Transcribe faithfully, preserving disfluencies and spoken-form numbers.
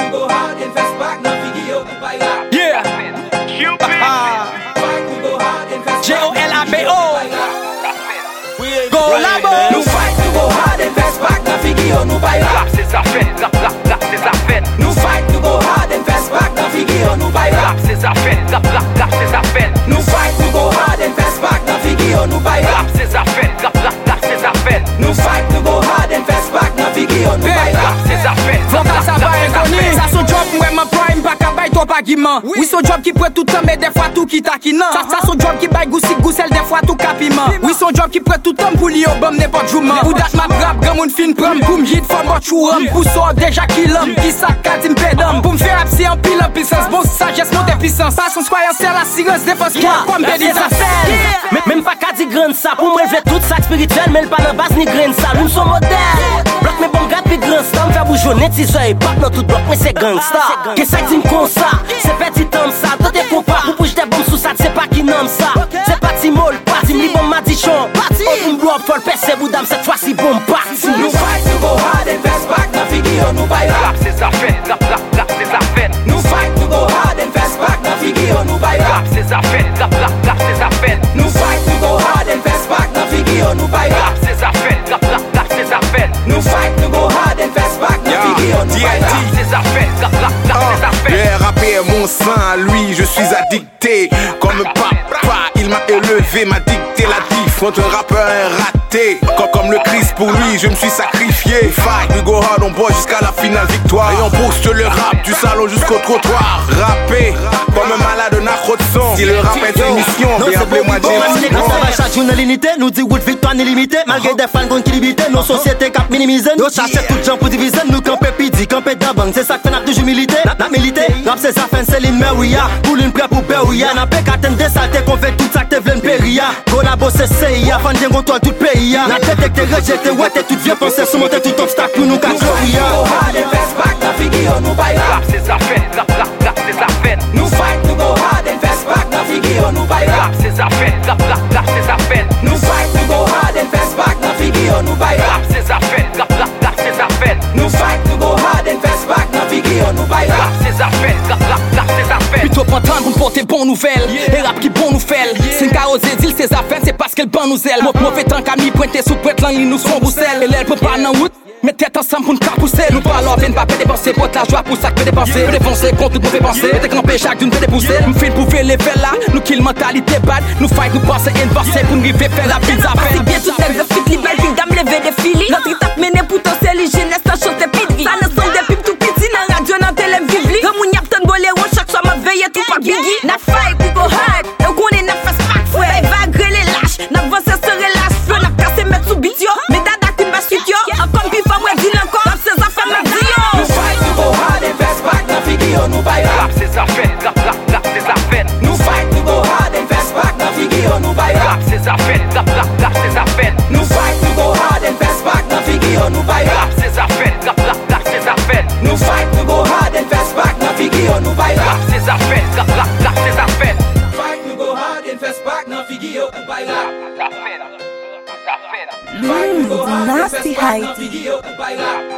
nou go hard and fast back nan figi yo nou bay rap. Yeah. Fight nou go hard and fast J O L A B O. Go Labo. Nou fight nou go hard and fast back nan figi yo nou bay rap. Rap c'est ça fait, rap rap rap c'est ça fait. Nou fight nou go hard and fast back nan figi yo nou bay rap. Rap c'est ça fait, rap rap rap c'est ça fait. Nou fight nou go hard and fast back nan figi yo nou bay rap. Rap c'est ça fait, rap rap rap c'est ça fait. Nou fight nou go hard and fast back nan figi yo nou bay rap. Rap c'est ça fait, Faut pas ça va inconnu. Ça son job ouais ma prime pas qu'à bail toi pas guiment. Oui son job qui prête tout temps mais des fois tout qui taquine. Ça ça son job qui bail goussi goussel des fois tout capiment. Oui son job qui prête tout temps pour li au bam n'importe jour. Ou date ma rap grand moun fin pram boum hit femme bot chouram. Pour ça déjà qui l'homme qui sac kadim pédam. Pour me faire apsi en pile en puissance. Bon sagesse monte puissance. Ça son croyance c'est la sirène défense quoi comme des Même même pas qu'à dire grand ça. Pour moi je tout ça spirituel mais le pas dans base ni grain ça. Nous sommes modernes. Bloc mais bon gars puis grand stam faire bougeonner tes yeux et pas dans tout bloc mais c'est gangsta. Qu'est-ce que tu me comme ça? C'est petit homme ça. Toi t'es compas pour bouger des bombes sous ça. C'est pas qui nomme ça. C'est pas Timol, pas Tim li bon matichon. On me bloque for percer boudam cette fois-ci bon parti. Nou fight nou go hard and fast back nan figi yo nou bay rap. rap c'est ça fait, rap rap rap c'est ça fait. Nou fight nou go hard and fast back nan figi yo nou bay rap. Rap c'est ça fait, rap rap rap c'est ça fait. Nou fight nou go hard and fast back nan figi yo nou bay Rap rap. c'est ça fait, rap rap rap c'est ça fait. Nou fight nou go hard and fast back nan figi yo nou bay rap. Rap c'est ça fait, rap rap rap c'est ça fait. Le rapper est mon sang, à lui je suis addicté. Comme papa, il m'a élevé, m'a dicté la diff entre un rappeur et un raté. Comme, comme le Christ pour lui, je me suis sacrifié. Fight, we go hard, on boit jusqu'à la finale victoire. Et on booste le rap du salon jusqu'au trottoir. Rapper, comme un malade, un accro de son. Si le rap est une mission, bien appelez-moi James Bond. Chaque jour l'unité, nous dit wood victoire illimitée. Malgré des fans qu'on qui limité, nos sociétés cap minimisées. Nous cherchons tout gens pour diviser, nous camper pidi, camper d'abang. C'est ça que fait n'a toujours milité, n'a milité. Rap c'est ça fin Céline Meria, pour l'une prêt pour Beria. N'a pas qu'à des saltés qu'on fait tout ça que t'es v'l'en péria. Collabo c'est C I A, fan bien contrôle tout le pays. La tête est que t'es rejeté, ouais t'es tout vieux pensé, surmonter tout obstacle pour nous qu'à Nou go hard and fast back nan figi yo nou bay rap. Rap c'est ça fait, rap rap rap c'est ça fait. Nou fight nou go hard and fast back nan figi yo nou bay rap. Rap c'est ça fait, rap rap rap c'est ça fait. Nou fight nou go hard and fast back nan figi yo nou bay Rap rap. c'est ça fait, rap rap rap c'est ça fait. Nou fight nou go hard and fast back nan figi yo nou bay Rap rap. c'est ça fait, rap rap rap c'est ça fait. Plutôt pas temps pour me porter bon nouvelle. Et rap qui bon nous fait. C'est une carrosée d'île ses affaires c'est parce qu'elle ban nous elle. Mauvais temps qu'à mi pointer sous prête l'angle nous sont bousselles. Et elle peut pas nan route. Mais tête ensemble pour nous capousser. Nous parlons peine pas peut dépenser. Pour la joie pour ça que peut dépenser. Peut dépenser contre tout mauvais penser. Peut camper chaque d'une peut dépousser. Nous fait pour faire les faits là. Nous kill mentalité bad. Nous fight nous passer inversé pour nous river faire la pizza. C'est bien tout texte de fit libelle puis dame lever des filles. Notre étape mené pourtant c'est l'hygiène. Est-ce que chanter pidri. Ça ne sont des pipes tout petits. Dans radio dans télé vivli. Comme on y a ton boléro. Chaque soir m'a veillé tout pas biggie. Na fight we go hard. Et on est na fast back fouet. Va griller les lâches. Na avancé se relâche. Feu na cassé mettre sous bitio. Mais dada qu'une basse suite yo. Encore puis pas moi dis encore. Dans ces affaires m'a dit yo. Nou fight nou go hard and fast back nan figi yo nou bay rap. Rap c'est ça fait, rap rap rap c'est ça fait. Nou fight nou go hard and fast back nan figi yo nou bay rap. Rap c'est ça fait, rap rap rap c'est ça fait. Nou fight nou go hard and fast back nan figi yo nou bay Rap rap. c'est ça fait, rap rap rap c'est ça fait. Nou fight nou go hard and fast back nan figi yo nou bay Rap rap. c'est ça fait, rap rap rap c'est ça fait. Fight nou go hard and fast back nan figi yo nou bay rap. Ça fait, ça fait. Fight nou go hard and fast Nasty back hype. nan figi yo nou bay rap.